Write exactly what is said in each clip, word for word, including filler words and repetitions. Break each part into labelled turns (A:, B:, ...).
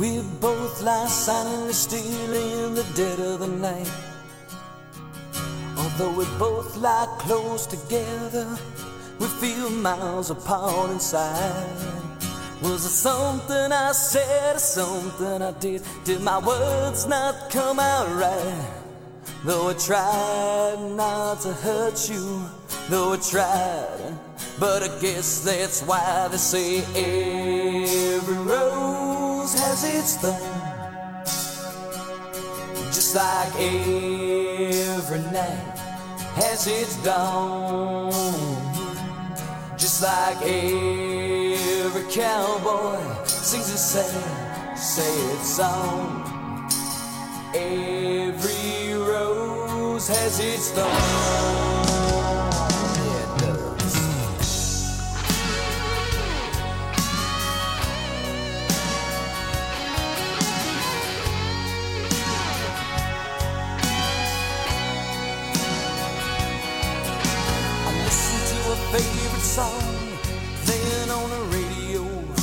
A: We both lie silently still in the dead of the night. Although we both lie close together, we feel miles apart inside. Was it something I said or something I did? Did my words not come out right? Though I tried not to hurt you, though I tried, but I guess that's why they say every rose has its thorn. Just like every night has its dawn. Just like every cowboy sings a sad, sad song. Every rose has its thorn. Yeah, it does. I listen to a favorite song playing on the radio.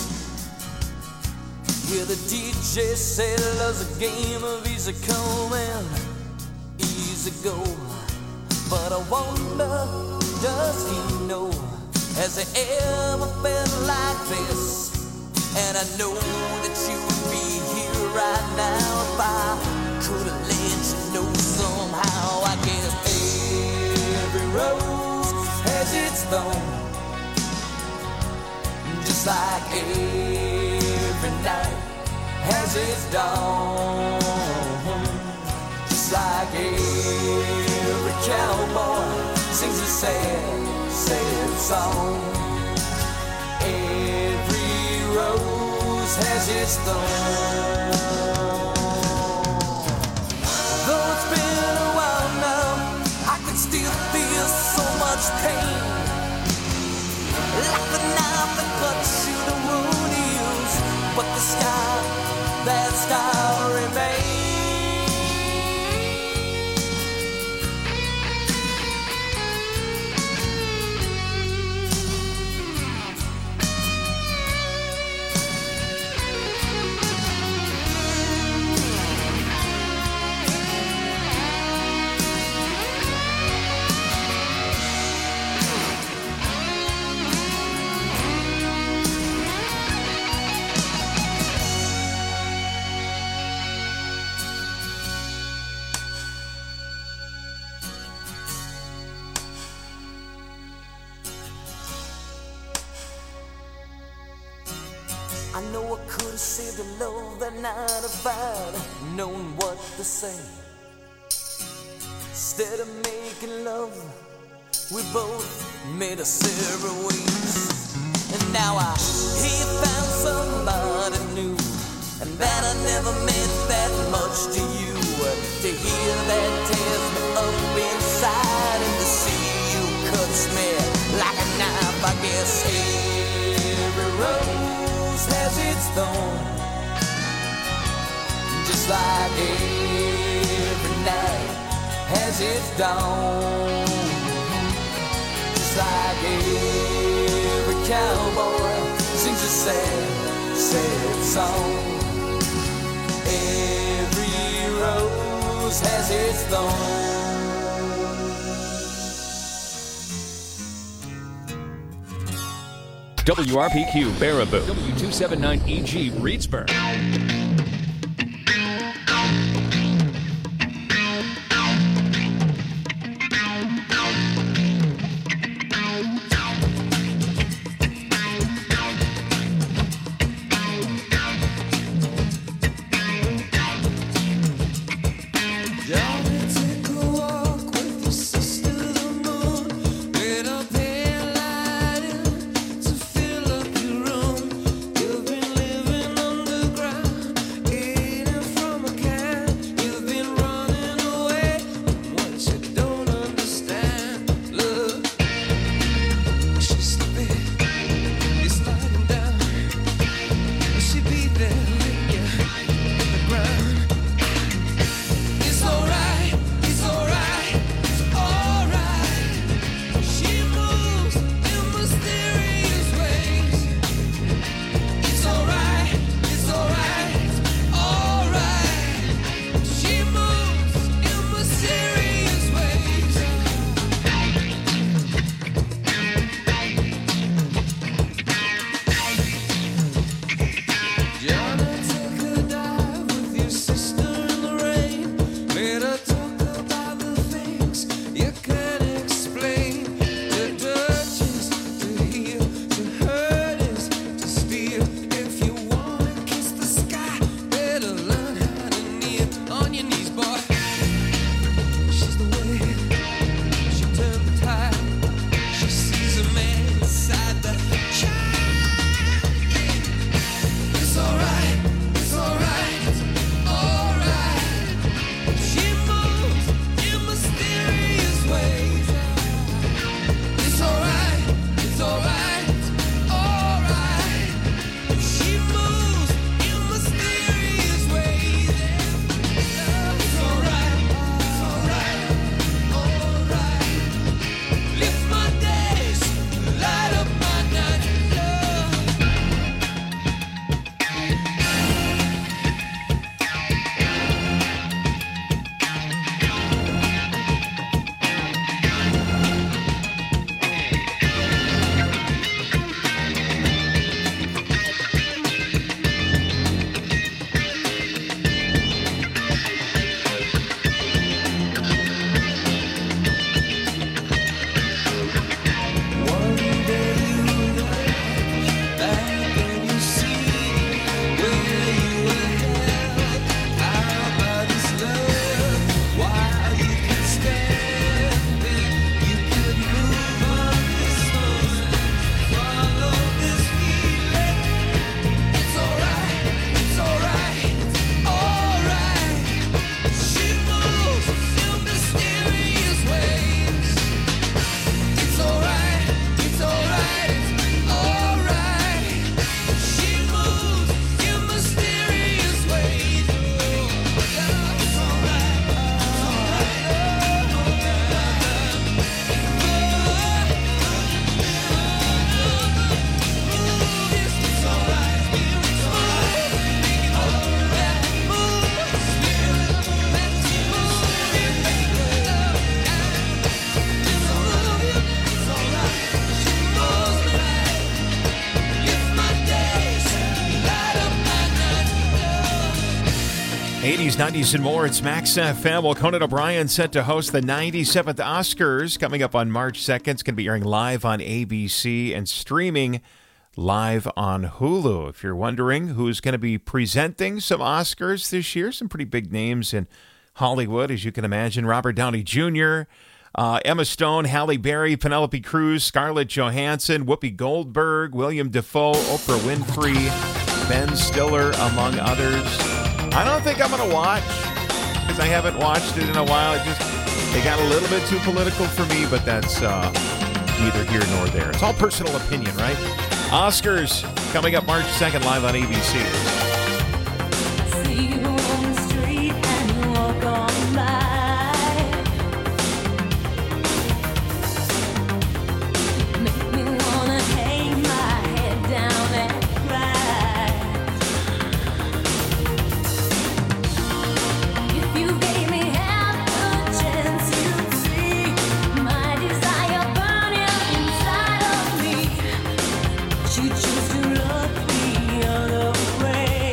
A: Yeah, the D J said love's a game of easy come and easy go. But I wonder, does he know? Has he ever felt like this? And I know that you would be here right now if I could have let you know somehow. I guess every rose has its thorn. Just like every night has its dawn. Just like every cowboy sings a sad, sad song. Every rose has its thorn. Though it's been a while now, I can still feel so much pain. Like the knife that cuts you, the wound heals, but the scar, that scar remains. I know I could have saved the love that night if I'd known what to say. Instead of making love, we both made a separate ways. And now I hear you found somebody new, and that I never meant that much to you. To hear that tears me up inside, and to see you cuts me like a knife. I guess every rose has its thorn. Just like every night has its dawn. Just like every cowboy sings a sad, sad song. Every rose has its thorn.
B: W R P Q Baraboo, W two seventy-nine E G Reedsburg.
A: To fill up your room, you've been living underground.
C: eighties, nineties, and more. It's Max F M. Well, Conan O'Brien set to host the ninety-seventh Oscars coming up on March second. It's going to be airing live on A B C and streaming live on Hulu. If you're wondering who's going to be presenting some Oscars this year, some pretty big names in Hollywood, as you can imagine. Robert Downey Junior, uh, Emma Stone, Halle Berry, Penelope Cruz, Scarlett Johansson, Whoopi Goldberg, William Dafoe, Oprah Winfrey, Ben Stiller, among others. I don't think I'm going to watch, because I haven't watched it in a while. It just, it got a little bit too political for me, but that's uh, neither here nor there. It's all personal opinion, right? Oscars coming up March second, live on A B C.
D: See you on the street and you walk on by. Make me wanna hang my head down and cry. If you gave me half a chance, you'd see my desire burning inside of me. She chose to look the other way.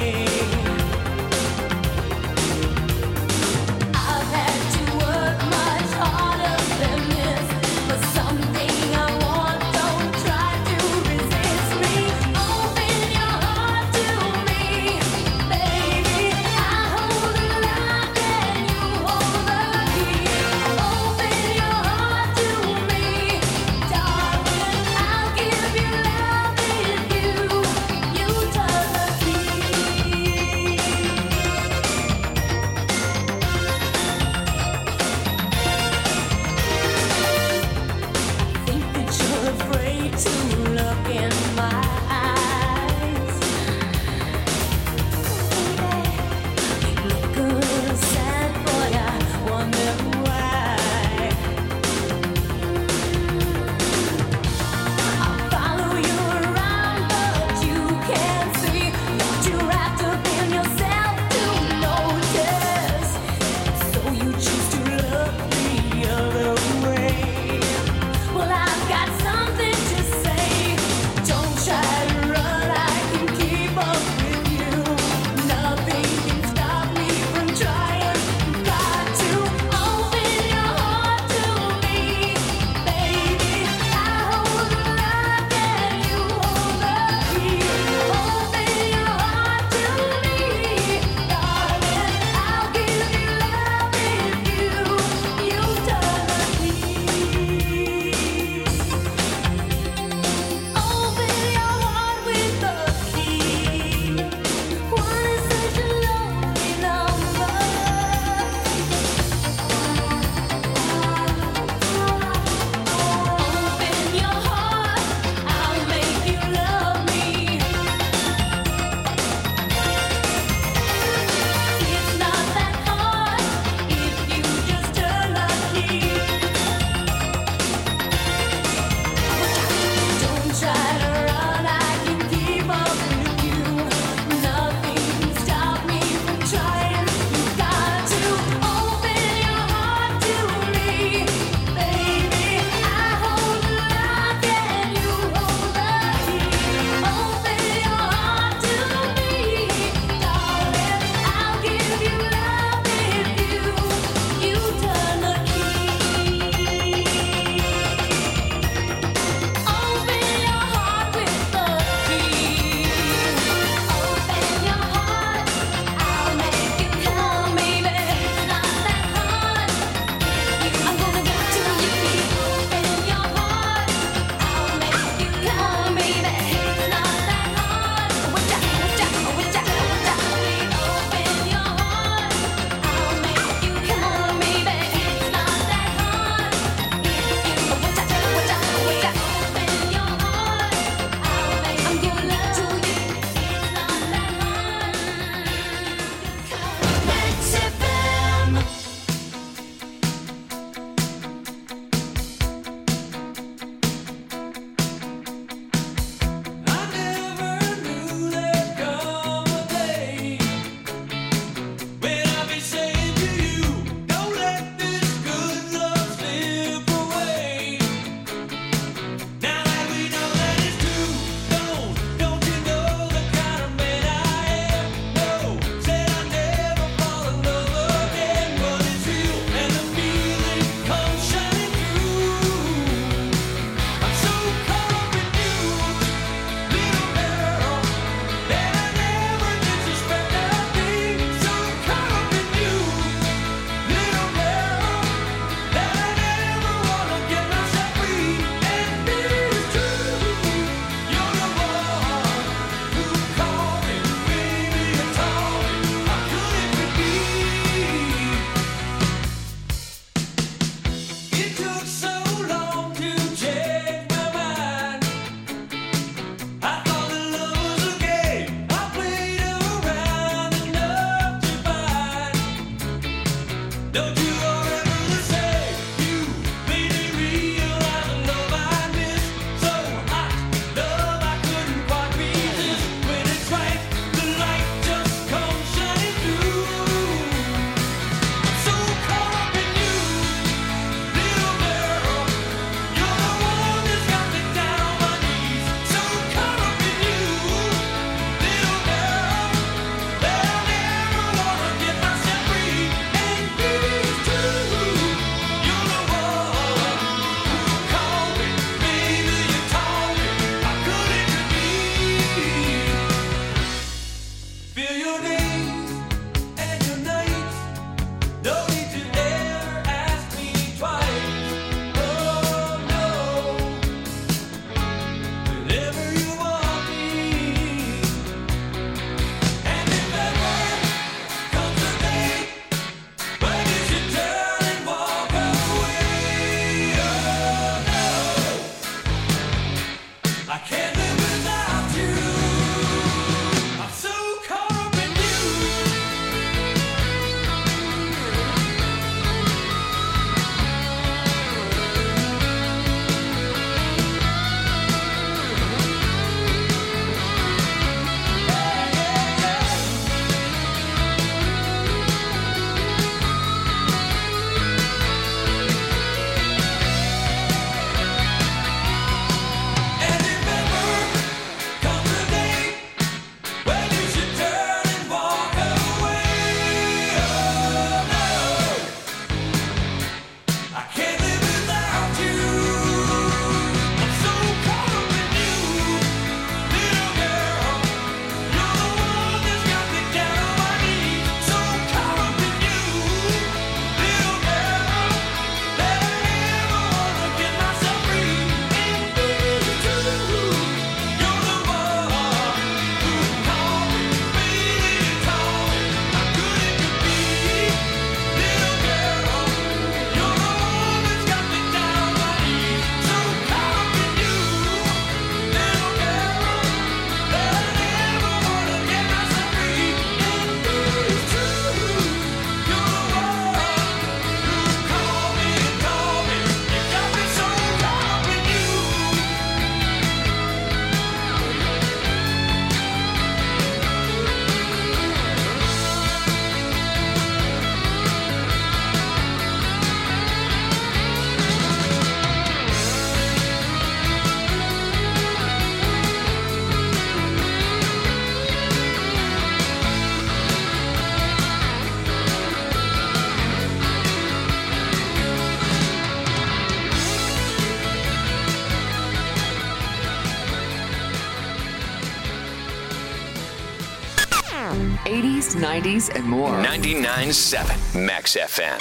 E: nineties, and more.
B: ninety-nine point seven Max F M.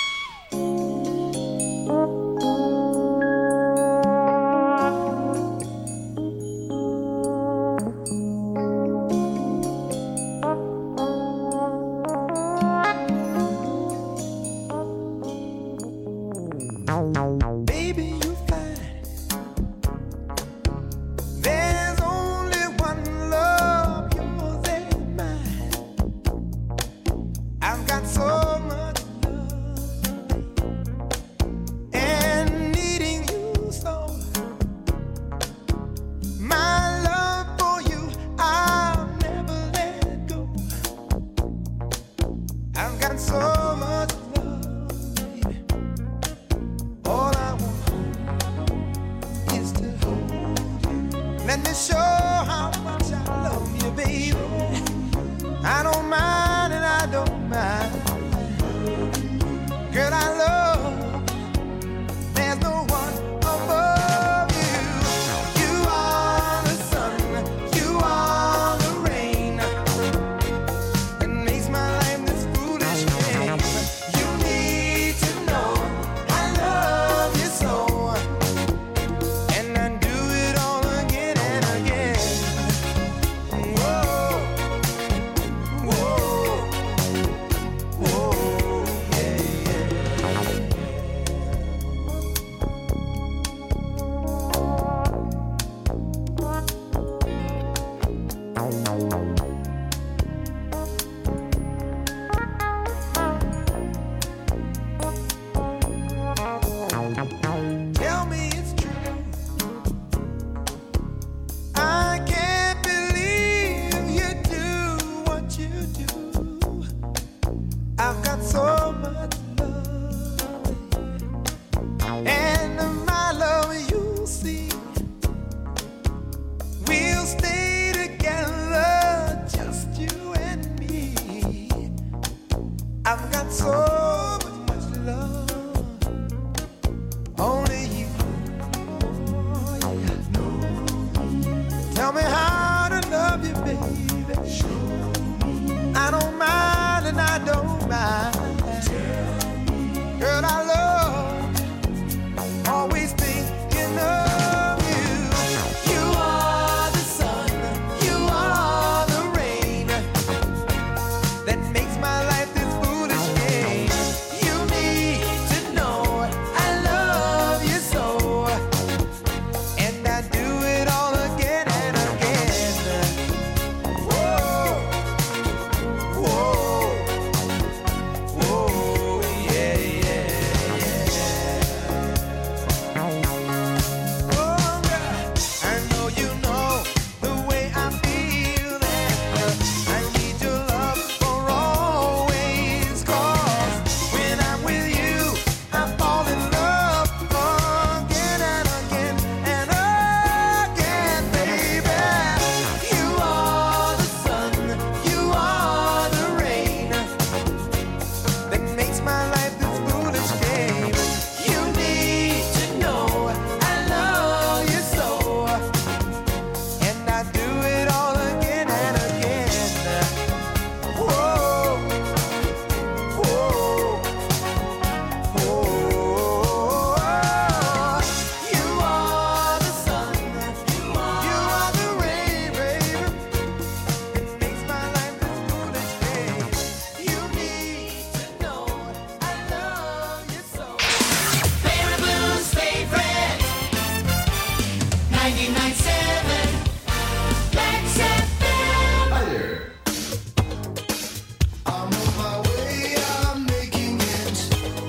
F: Baby, you fine. There's only one love, yours and mine. I've got so much love and needing you so. My love for you, I'll never let go. I've got so much love, baby. All I want is to hold you. Let me show how much I love you, baby. I don't mind and I don't mind. Girl, I love you. There's no one above you. You are the sun, you are the rain that makes my life this foolish game. You need to know I love you so, and I do it all again and again. Whoa, whoa, whoa, yeah, yeah. Tell me it's true. I can't believe you do what you do. I've got so much love, and my love you see. We'll stay together, just you and me. I've got so much love. Only you. Oh, yeah. Tell me how to love you, baby. Show me. I don't mind and I don't mind. Girl, I love, always thinking of you. You are the sun, you are the rain that makes my life this foolish game. You need to know I love you so, and I do it all again and again. Whoa, whoa, whoa, yeah, yeah, yeah. Oh, girl, I know you know the way I feel, and I need your love for always. 'Cause when I'm with you, I fall in love again and again and again, baby. You are the sun, you are the rain that makes my life this foolish game. You need to know I love you so, and I do it all again and again. Whoa, whoa, whoa. You are the sun, you are the rain, baby. It makes my life this foolish game. You need to know I love you so.
G: Barry Blues favorite ninety-nine point seven Max F M.
F: I'm on my way, I'm making it.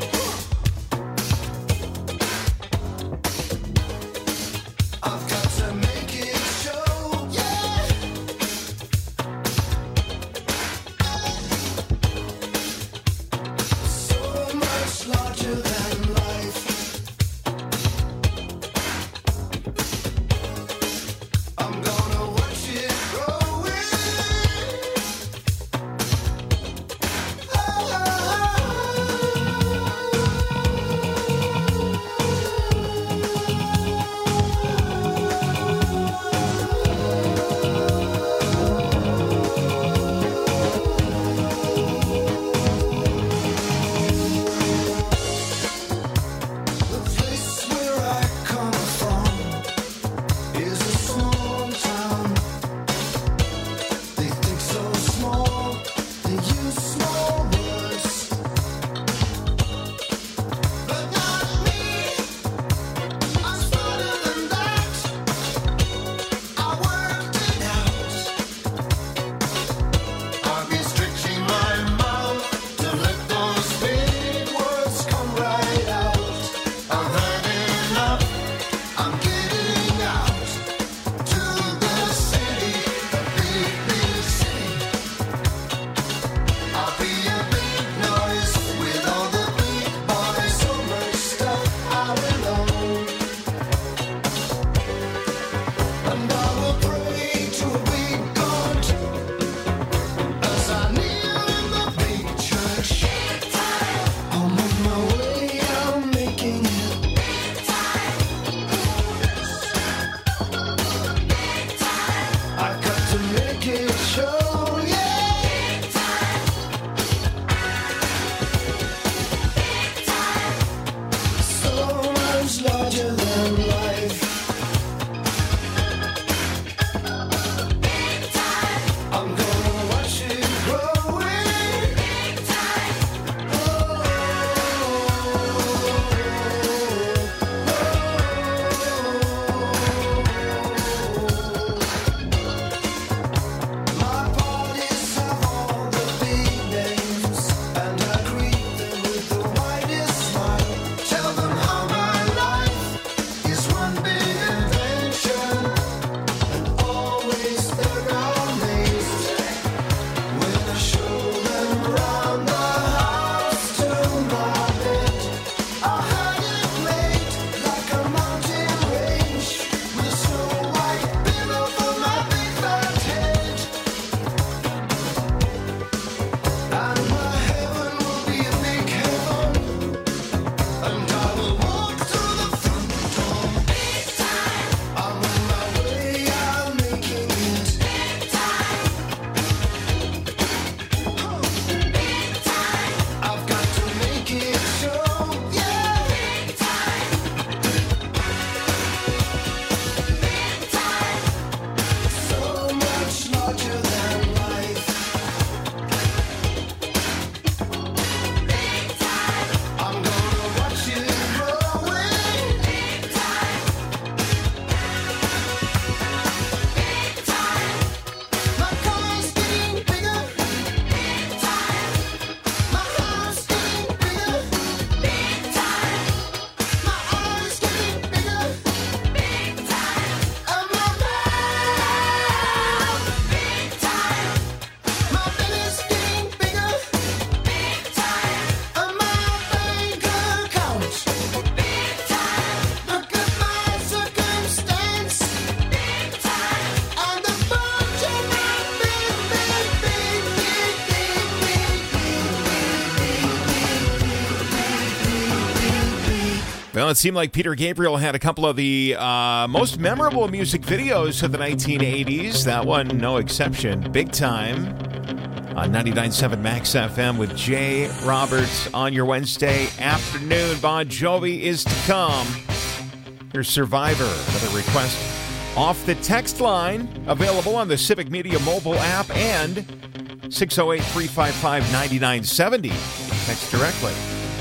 F: I've got to make it show, yeah. So much larger than life. I'm gonna watch it growing.
C: Well, it seemed like Peter Gabriel had a couple of the uh, most memorable music videos of the nineteen eighties. That one, no exception. Big Time on ninety-nine point seven Max F M with Jay Roberts on your Wednesday afternoon. Bon Jovi is to come. Here's Survivor, another request off the text line, available on the Civic Media mobile app and six oh eight, three five five, nine nine seven oh. Text directly.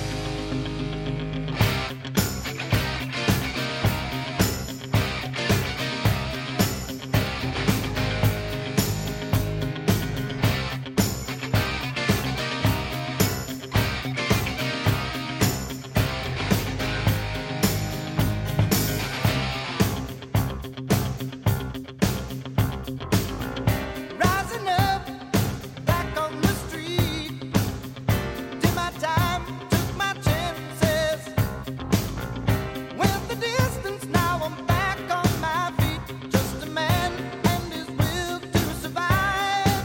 F: Rising up, back on the street. Did my time, took my chances. Went the distance, now I'm back on my feet. Just a man and his will to survive.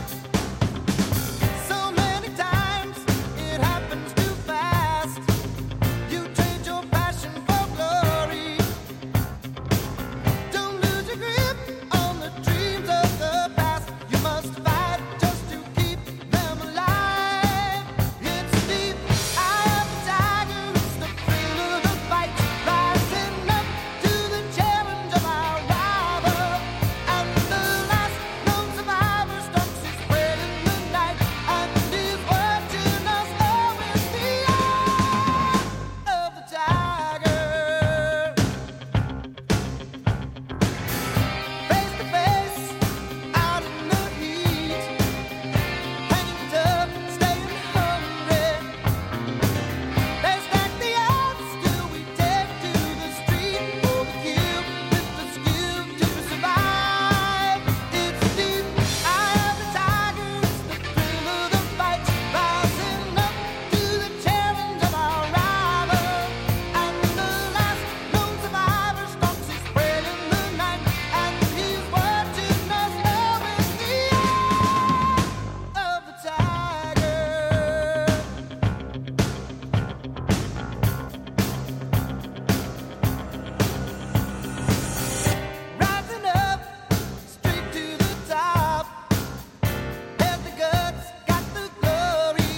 F: So many times it happens too fast. You trade your passion for glory. Don't lose your grip on the dreams of the past. You must fight just to keep them alive. It's deep, eye of the tiger. It's the thrill of the fight. Rising up to the challenge of our rival. And the last known survivor stalks his prey in the night. And is watching us all with the eye of the tiger. Face to face, out in the heat, hanging tough, staying hungry. They stack the odds till we take to the street for the kill with the skill to survive. It's deep, eye of the tiger, it's the thrill of the fight. Rising up to the challenge of our rival. And the last known survivor stalks his prey in the night. And he's watching us all with the eye of the tiger. Rising up, straight to the top. Had the guts, got the glory.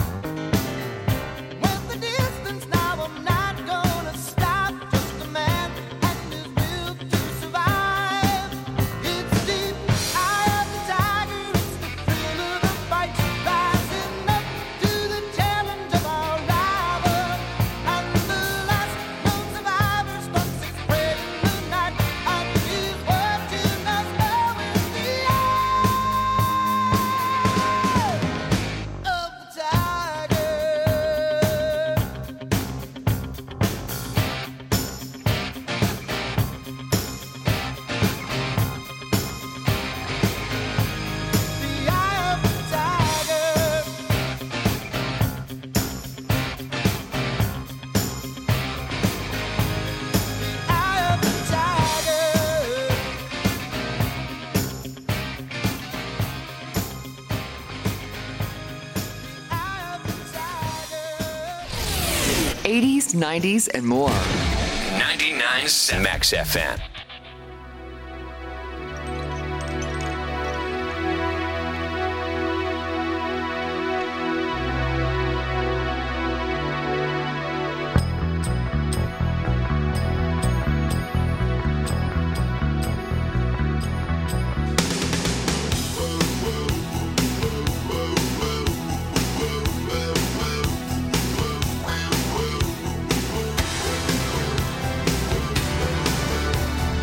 F: Went the distance, now I'm not gonna stop. Just a man and his will to survive. It's deep, eye of the tiger, it's the thrill of the fight. Rising up to the challenge of our rival. And the last known survivor stalks his prey in the night. And he's watching us all with the eye of the tiger. The eye of the tiger. The eye of the tiger. Eye of the tiger.
E: eighties, nineties, and more.
B: ninety-nine point seven Max F M.
F: Rising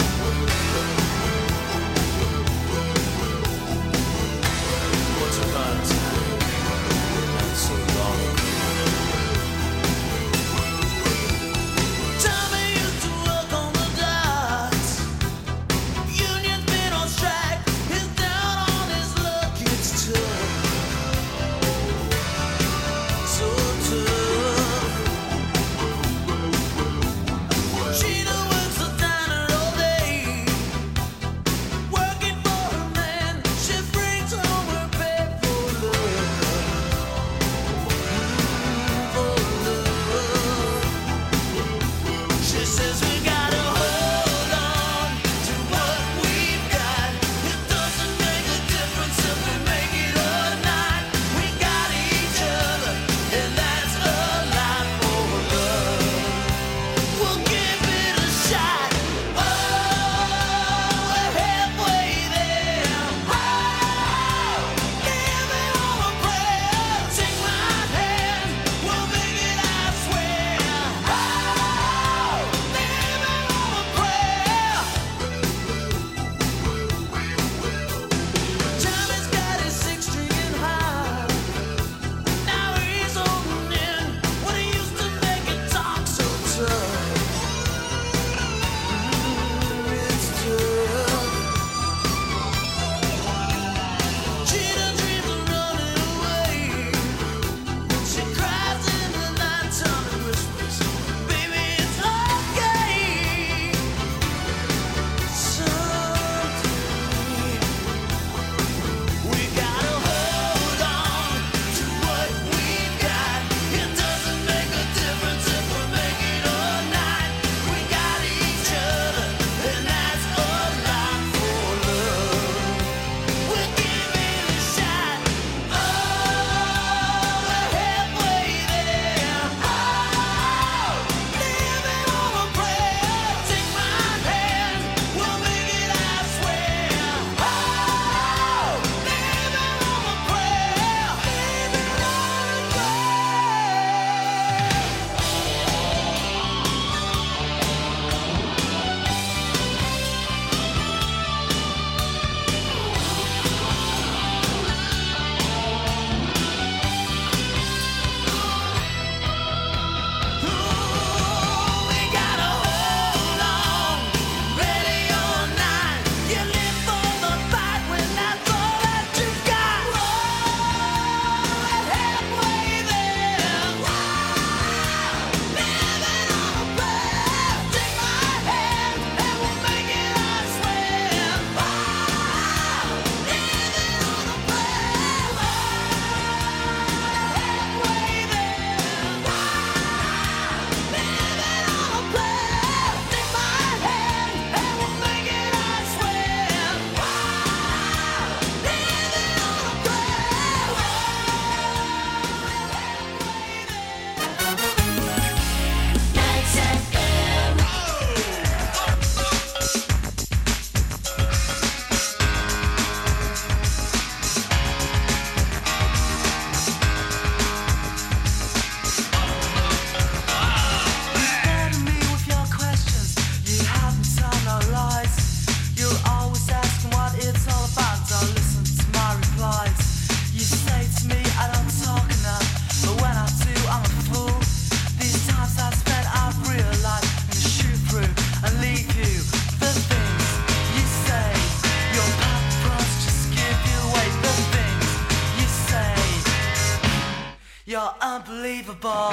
F: unbelievable.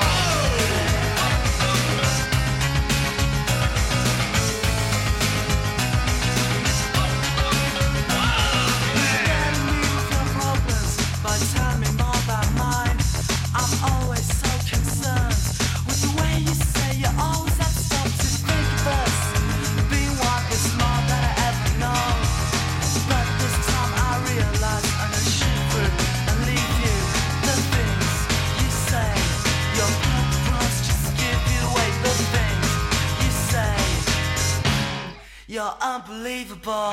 F: But tell me more about mine. I'm always so concerned with the way you say you always have to stop to think of us. Being one is more than I ever know. But this time I realize I'm gonna shoot through and leave you. The things you say, your purpose just give you away. The things you say, you're unbelievable.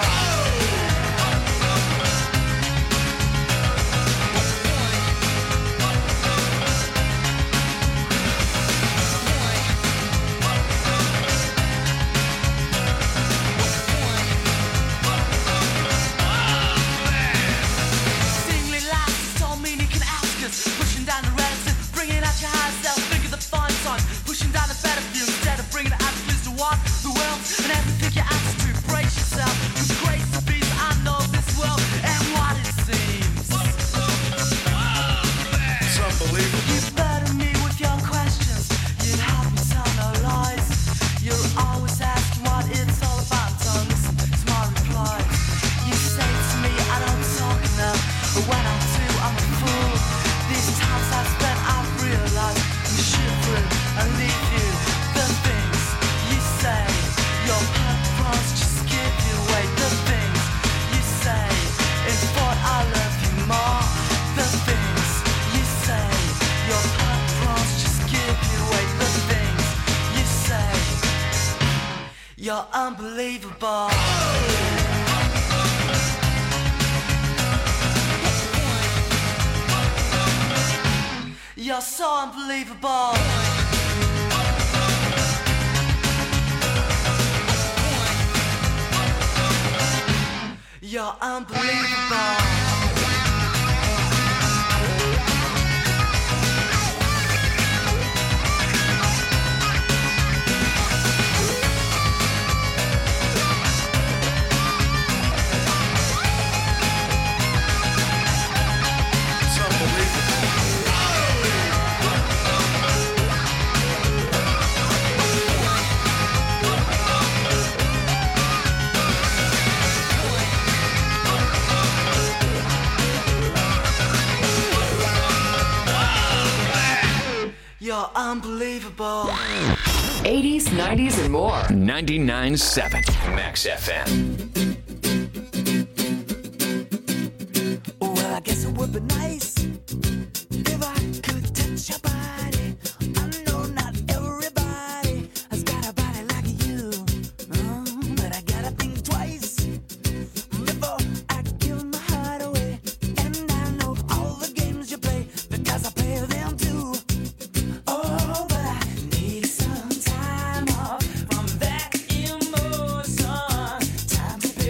F: Pushing down the relative, bringing out your higher self. Think of the fun time, pushing down the better view instead of bringing the absolutes to what the world and everything you have to brace yourself. With grace to be, I know this world and what it seems. It's unbelievable. You burden me with your questions. You help me tell no lies. You're always asking what it's all about. Don't listen to my replies. You say to me I don't talk enough, but when I do, I'm a fool. These times I've spent, I've realized you shoot through and leave you. The things you say, your purpose just give you away. The things you say, in thought I love you more. The things you say, your purpose just give you away. The things you say, you're unbelievable. You're so unbelievable. You're unbelievable. You're unbelievable.
E: eighties, nineties, and more.
B: ninety-nine point seven Max F M.
F: Well, I guess it would be nice if I could touch your body. I know not everybody has got a body like you, no, but I gotta think twice before I give my heart away. And I know all the games you play because I play them too. Oh, but I need some time off from that emotion. Time to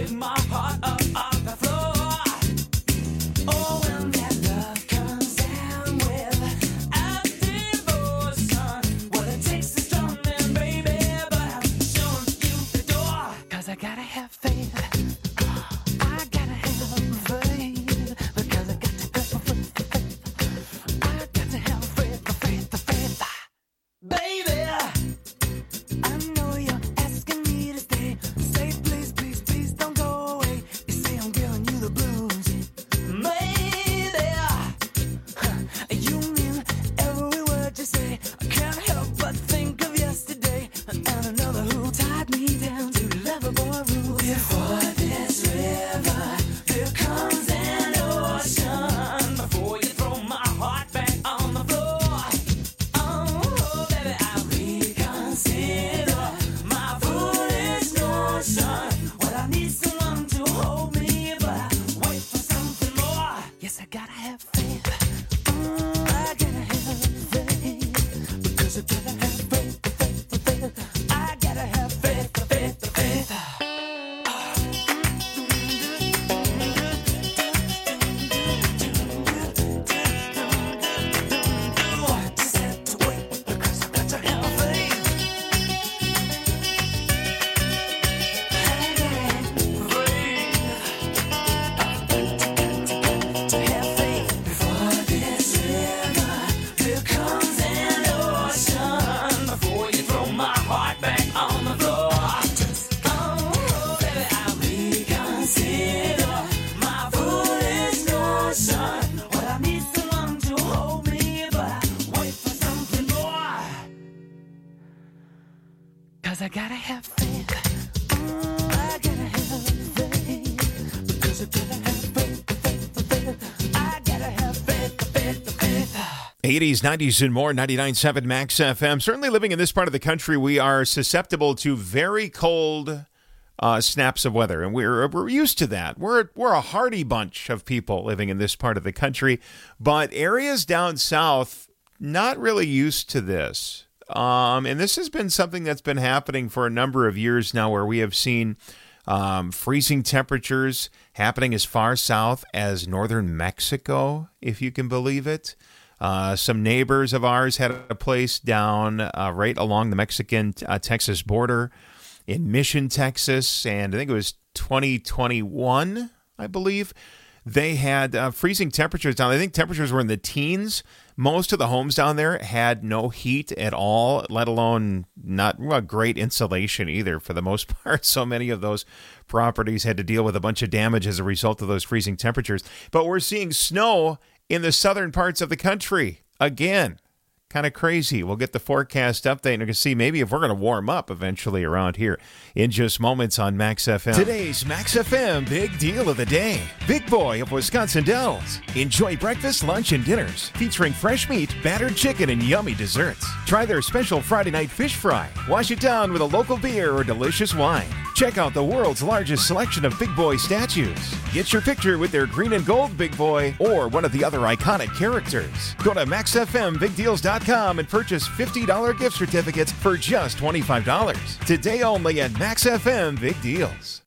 H: 'cause I gotta have faith. Mm, I gotta have faith. Because I gotta have faith, faith, faith. I gotta have faith, faith, faith.
C: eighties, nineties, and more, ninety-nine point seven Max F M. Certainly living in this part of the country, we are susceptible to very cold uh, snaps of weather, and we're we're used to that. We're we're a hardy bunch of people living in this part of the country, but areas down south, not really used to this. Um, and this has been something that's been happening for a number of years now, where we have seen um, freezing temperatures happening as far south as northern Mexico, if you can believe it. Uh, some neighbors of ours had a place down uh, right along the Mexican-Texas uh, border in Mission, Texas, and I think it was twenty twenty-one, I believe. They had uh, freezing temperatures down. I think temperatures were in the teens. Most of the homes down there had no heat at all, let alone not well, great insulation either for the most part. So many of those properties had to deal with a bunch of damage as a result of those freezing temperatures. But we're seeing snow in the southern parts of the country again. Kind of crazy. We'll get the forecast update and we can see maybe if we're going to warm up eventually around here in just moments on Max F M. Today's Max F M Big Deal of the Day. Big Boy of Wisconsin Dells. Enjoy breakfast, lunch, and dinners featuring fresh meat, battered chicken, and yummy desserts. Try their special Friday night fish fry. Wash it down with a local beer or delicious wine. Check out the world's largest selection of Big Boy statues. Get your picture with their green and gold Big Boy or one of the other iconic characters. Go to max f m big deals dot com and purchase fifty dollars gift certificates for just twenty-five dollars. Today only at Max F M Big Deals.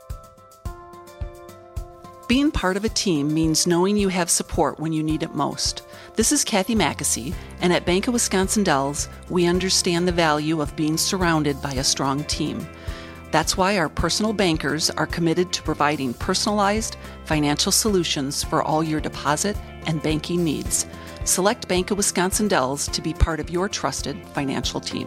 I: Being part of a team means knowing you have support when you need it most. This is Kathy Mackesy, and at Bank of Wisconsin Dells, we understand the value of being surrounded by a strong team. That's why our personal bankers are committed to providing personalized financial solutions for all your deposit and banking needs. Select Bank of Wisconsin Dells to be part of your trusted financial team.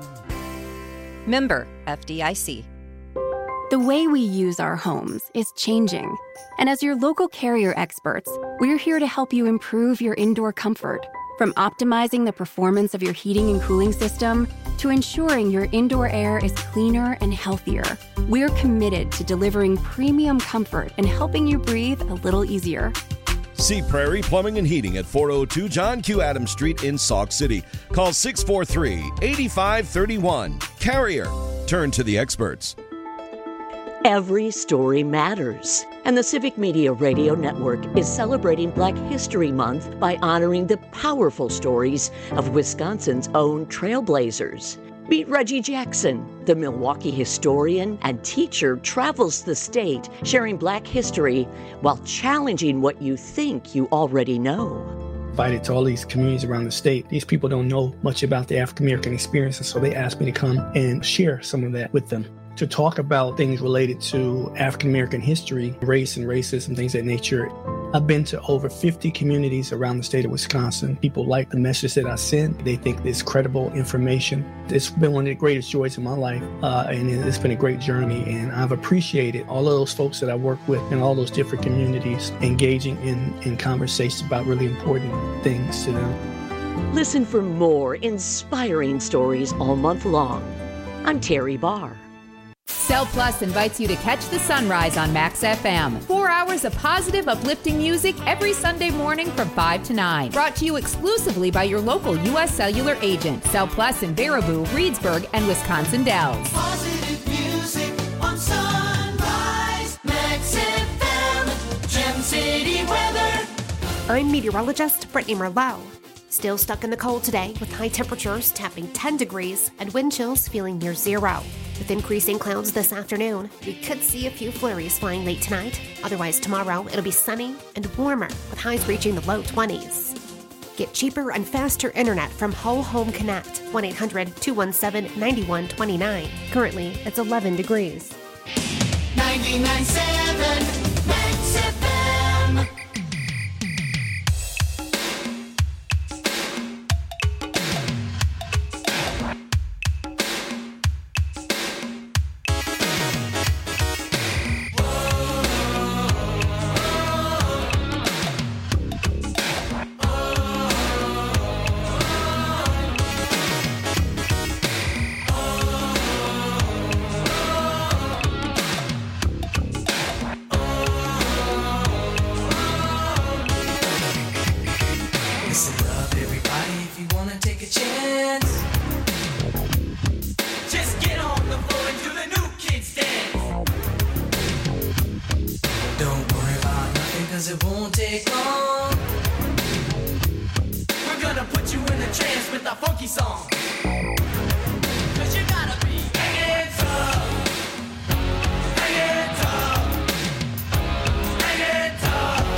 J: Member F D I C.
K: The way we use our homes is changing. And as your local Carrier experts, we're here to help you improve your indoor comfort. From optimizing the performance of your heating and cooling system to ensuring your indoor air is cleaner and healthier, we're committed to delivering premium comfort and helping you breathe a little easier.
L: See Prairie Plumbing and Heating at four oh two John Q. Adams Street in Sauk City. Call six four three, eight five three one. Carrier. Turn to the experts.
M: Every story matters, and the Civic Media Radio Network is celebrating Black History Month by honoring the powerful stories of Wisconsin's own trailblazers. Meet Reggie Jackson, the Milwaukee historian and teacher, travels the state sharing Black history while challenging what you think you already know.
N: Invited to all these communities around the state. These people don't know much about the African American experience, and so they asked me to come and share some of that with them. To talk about things related to African American history, race and racism, things of that nature. I've been to over fifty communities around the state of Wisconsin. People like the message that I send. They think it's credible information. It's been one of the greatest joys of my life, uh, and it's been a great journey. And I've appreciated all of those folks that I work with in all those different communities engaging in, in conversations about really important things to them.
M: Listen for more inspiring stories all month long. I'm Terry Barr.
O: Cell Plus invites you to catch the sunrise on Max F M. Four hours of positive, uplifting music every Sunday morning from five to nine. Brought to you exclusively by your local U S Cellular agent. Cell Plus in Baraboo, Reedsburg, and Wisconsin Dells.
G: Positive music on Sunrise. Max F M. Gem City weather.
P: I'm meteorologist Brittany Merlot. Still stuck in the cold today with high temperatures tapping ten degrees and wind chills feeling near zero. With increasing clouds this afternoon, we could see a few flurries flying late tonight. Otherwise, tomorrow it'll be sunny and warmer with highs reaching the low twenties. Get cheaper and faster internet from Whole Home Connect. one eight hundred two one seven nine one two nine. Currently, it's eleven degrees.
G: ninety-nine point seven Max F M.
A: take long. We're gonna put you in a trance with a funky song. Cause you gotta be hanging tough, hanging tough, hanging tough.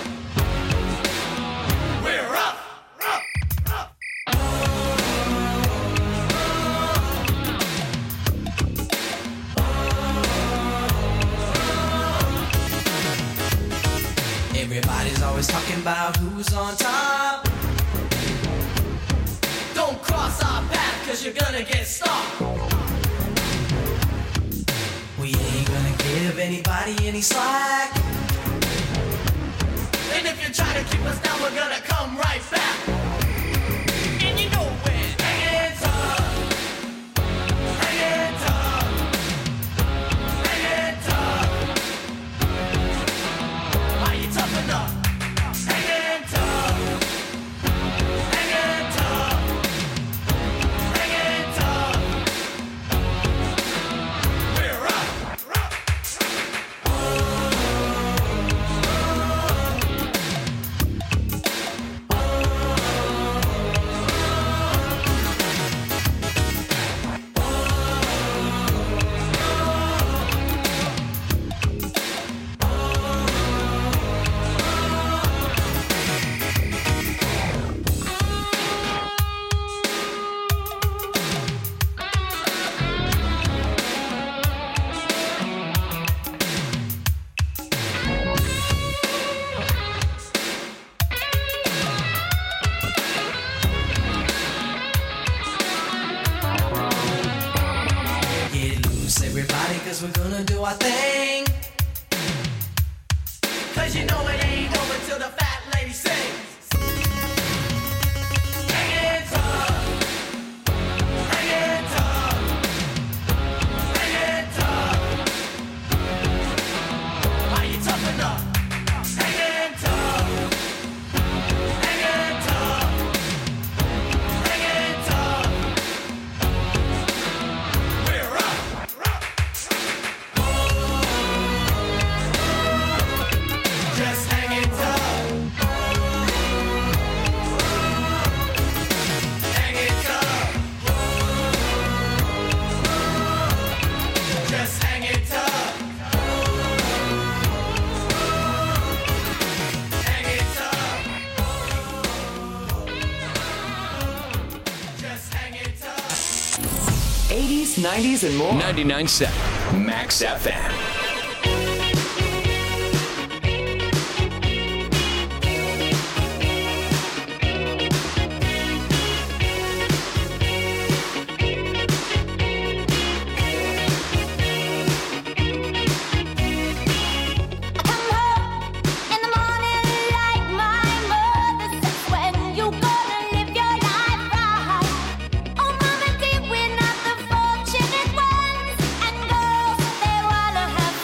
A: We're up, up, up. Everybody's always talking about who's on top. Don't cross our path, cause you're gonna get stopped. We ain't gonna give anybody any slack. And if you try to keep us down, we're gonna come right back. And you know when hanging tough, hanging tough, hanging tough. Are you tough enough? Hanging tough, hanging tough, hanging tough. We're up, up, Get loose, everybody, cause we're gonna do our thing. Cause you know it ain't over till the fat lady sings. Hanging tough, hanging tough, hanging tough. Are you tough enough? Hanging tough, hanging tough, hanging tough. We're up, up. Just hanging tough. Hanging tough. Just hanging tough. Hanging tough. Just hanging tough.
E: eighties, nineties, and more.
B: ninety-nine point seven Max F M.
D: In the morning, like my mother says, when you gonna live your life right? Oh, mama dear, we're not the fortunate ones, and girls, they wanna have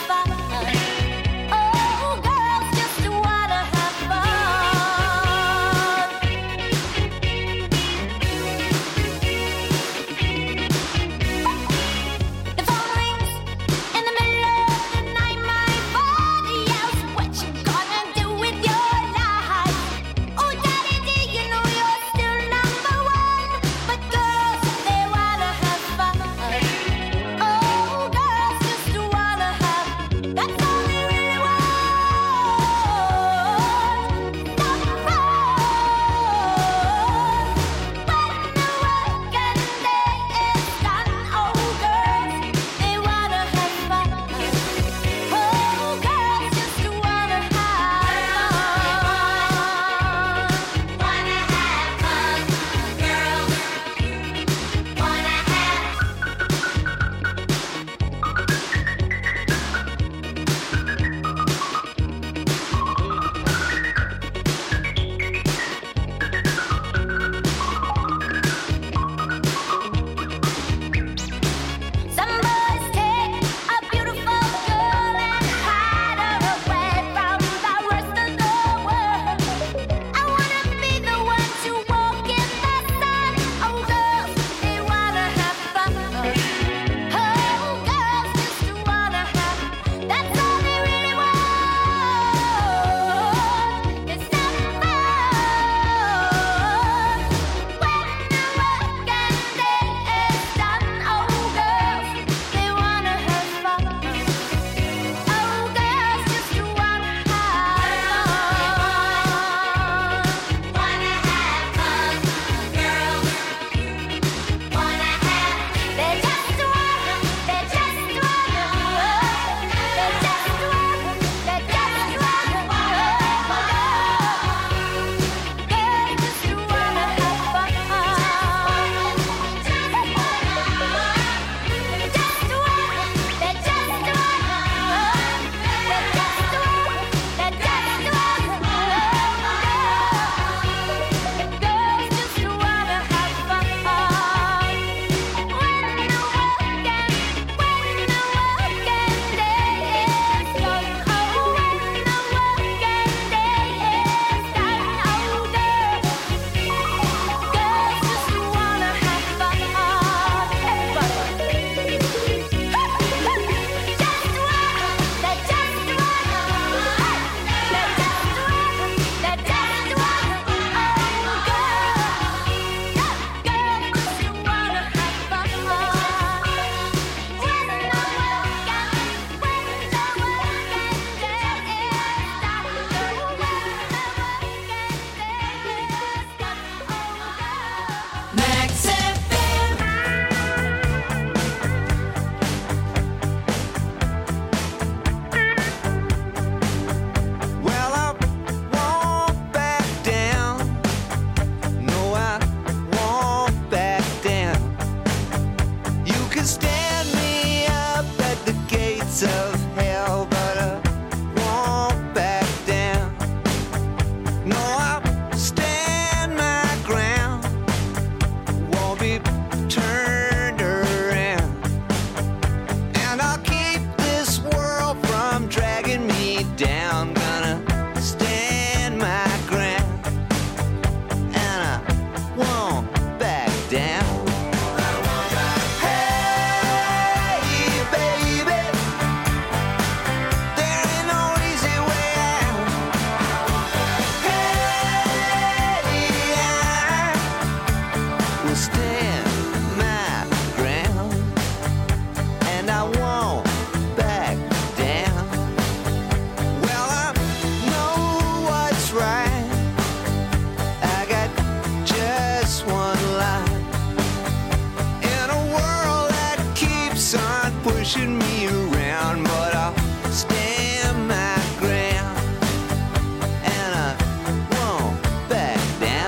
F: pushing me around, but I'll stand my ground, and I won't back down.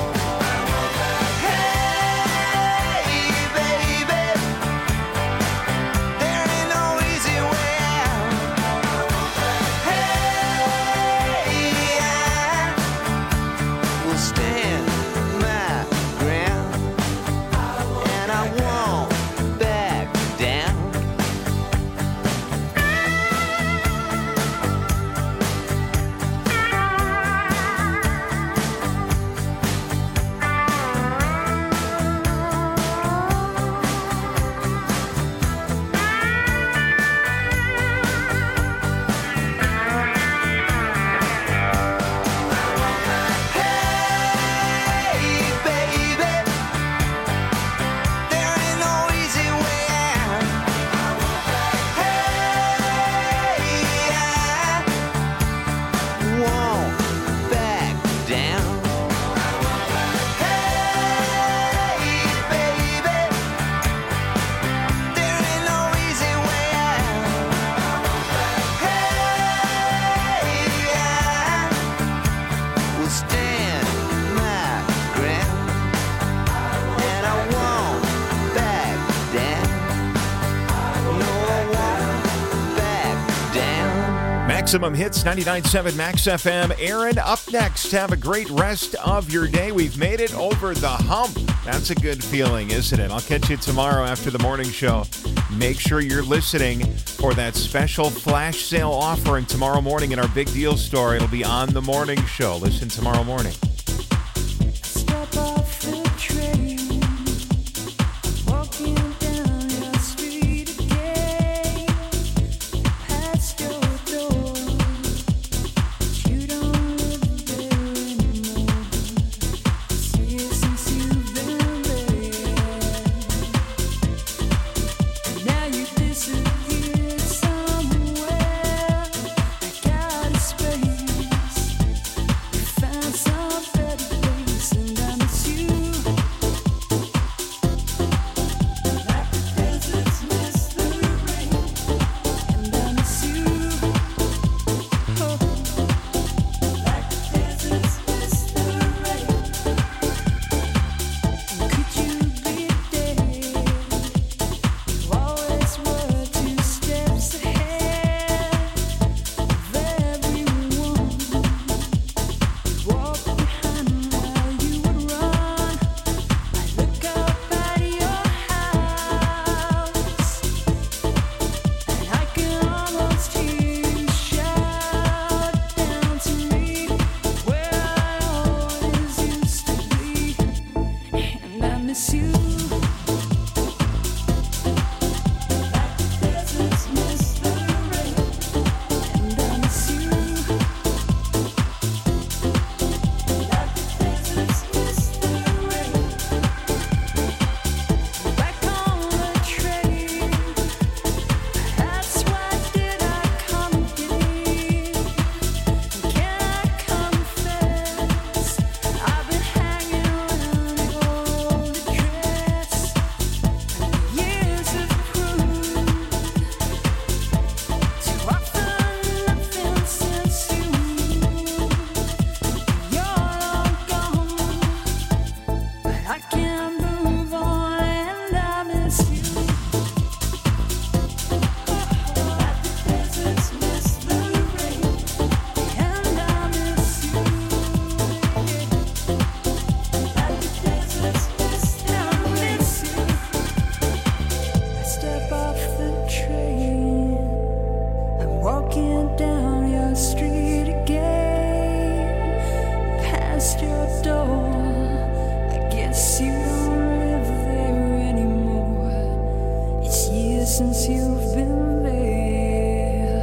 F: Hey, baby, there ain't no easy way out. Hey, I will stand my ground, and I won't back down. Hey, baby, there ain't no easy way out. Hey, I won't back down. Hey, baby, there ain't no easy way out. Hey, I will stand my ground, and I won't back down. No, I won't back down.
C: Maximum Hits, ninety-nine point seven Max F M. Aaron, up next. Have a great rest of your day. We've made it over the hump. That's a good feeling, isn't it? I'll catch you tomorrow after the morning show. Make sure you're listening for that special flash sale offering tomorrow morning in our Big Deal store. It'll be on the morning show. Listen tomorrow morning.
H: Step off the train, walking down your street again, past your door, but you don't live there anymore. It's years since you've been there, and now you disappeared somewhere. I got a space, you found some better place, and I miss you. Like the deserts miss the rain, and I miss you. Oh, like the deserts miss the rain. Could you be there? You always were two steps ahead of everyone. Walk behind while you would run. I look up at your house, and I can almost hear you shout down to me where I always used to be, and I miss you. Like the deserts miss the rain, and I miss you. Like the deserts miss the rain. Back on the train, that's why did I come here? Can I confess? I've been hanging around your old dress. Years have proved too often nothing since you. You're long gone, but I can't move on, and I miss you. Like the deserts miss the rain, and I miss you. Like the deserts miss the rain, I miss you. I step off the train, I'm walking down your street again, past your door. I guess you don't live there anymore. It's years since you've been there,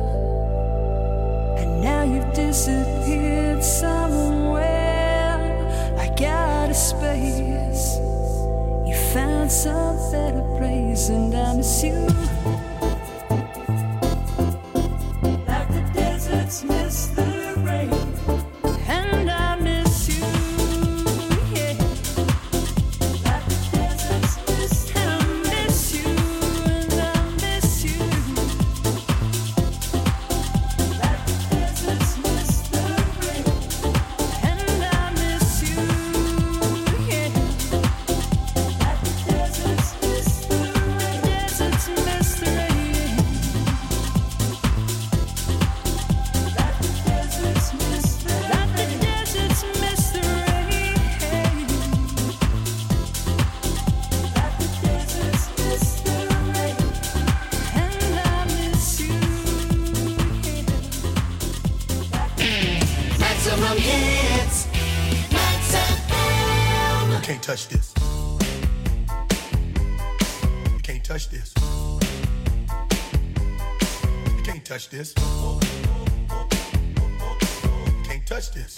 H: and now you've disappeared somewhere. I got a space, you found some better place, and I miss you. Like the deserts miss the rain, and I miss you. Yeah. Like the deserts miss, and I miss you, and I miss
J: touch this. You can't touch this. You can't touch this. You can't touch this.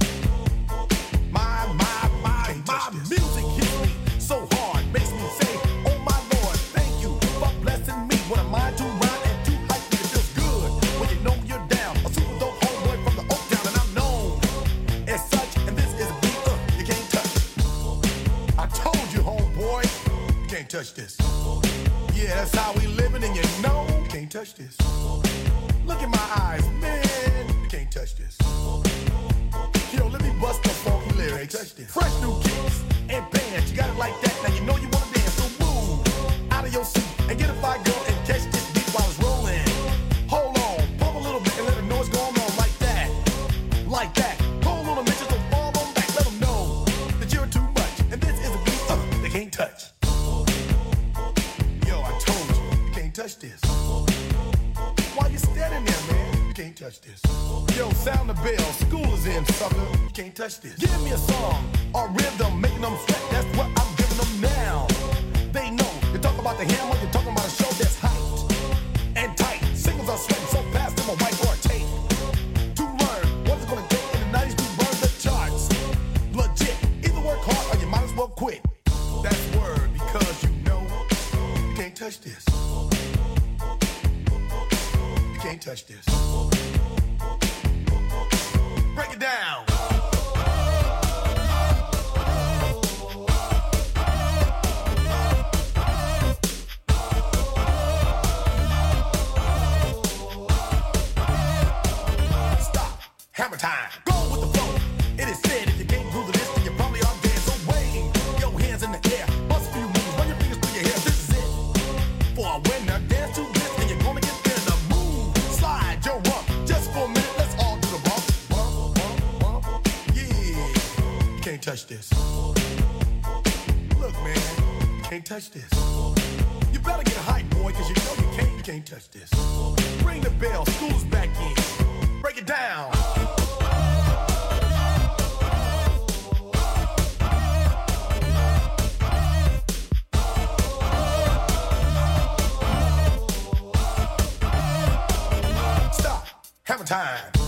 J: My, my, my, my music hits me so hard, makes me say, oh my Lord, thank you for blessing me. When I'm mind too rhyme and too hype, it feels good when you know you're down. A super dope homeboy from the Oak Town, and I'm known as such. And this is a beat uh, you can't touch. I told you, homeboy, you can't touch this. Yeah, that's how we living, and you know you can't touch this. Look in my eyes, man, you can't touch this. Yo, let me bust the funky lyrics. Fresh new kicks and bands, you got it like that. Now you know you wanna dance, so move out of your seat and get a fire girl and catch this beat while it's rolling. Hold on, pump a little bit and let them know what's going on like that, like that. Hold on a minute, so fall on back, let them know that you're too much. And this is a beat uh, they can't touch. Yo, I told you, you can't touch this. Why you standing there, man? You can't touch this. Yo, sound the bell, school is in, sucker. You can't touch this. Give me a song or rhythm, making them sweat. That's what I'm giving them now. They know. You talk about the hammer, you're talking about a show that's hyped and tight. Singles are sweating so fast, them a white or a tape. To learn what it's gonna take in the nineties to burn the charts. Legit. Either work hard or you might as well quit. That's word because you know you can't touch this. You can't touch this. Break it down. Stop. Hammer time. Go with the flow. It is said if you can't groove the list, then you probably are dead. So wave your hands in the air. Bust a few moves. Run your fingers through your hair. This is it. For a winner, dance to this, and you're gonna get there. The move. Slide your rump. Just for a minute, let's all do the bump. Bump, bump, bump. Yeah. You can't touch this. Look, man. You can't touch this. You better get hype, boy, because you know you can't, you can't touch this. Ring the bell. School's back in. Break it down. Stop. Hammer time.